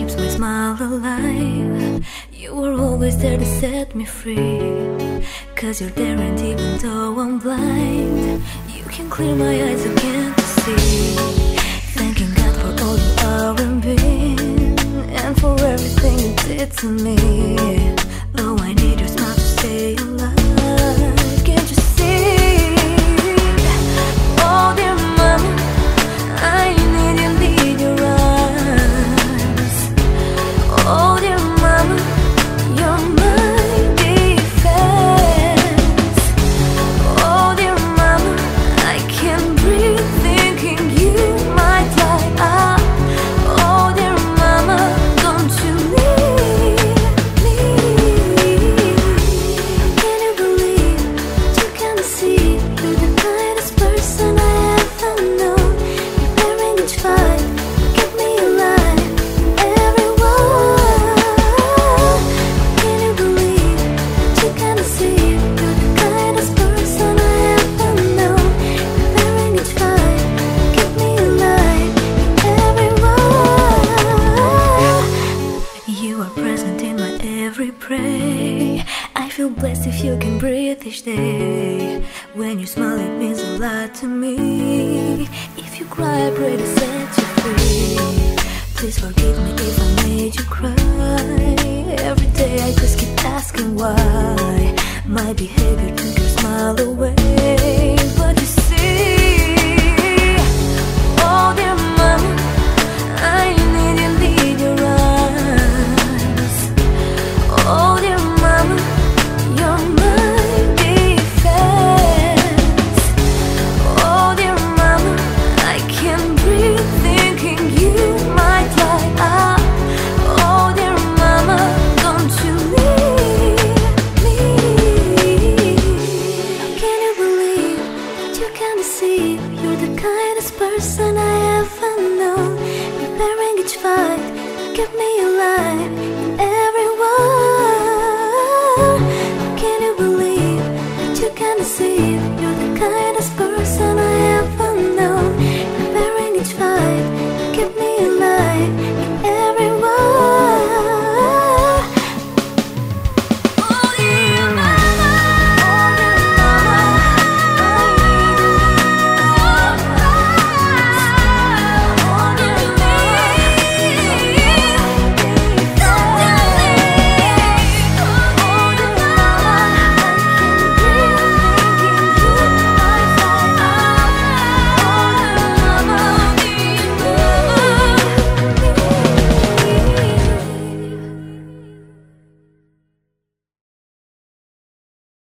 keeps my smile alive. You were always there to set me free, 'cause you're there and even though I'm blind, you can clear my eyes again to see. Thanking God for all you are and been, and for everything you did to me. Oh, I need your smile to stay alive. Can't you see? Oh dear mama, I need your eyes. Oh dear mama, you're my defense. Oh dear mama, I can't breathe thinking you might lie up. Oh dear mama, don't you leave me. Can you believe that you can see you're the kindest person I ever known? Preparing each fight, keep me alive, everyone. Can you believe that you can see you're the kindest person I ever known? Preparing each fight, keep me alive, everyone. You are present in my every pray. I feel blessed if you can breathe each day. When you smile, it means a lot to me. If you cry, I pray to set you free. Please forgive me if I made you cry. Every day I just keep asking why my behavior took your smile away. But you see, oh dear mama, I need your eyes. Oh dear mama, you're my defense. Oh dear mama, I can't breathe thinking you might lie up. Oh dear mama, don't you leave me. Can you believe that you can see you're the kindest person I ever known? Preparing each fight, keep me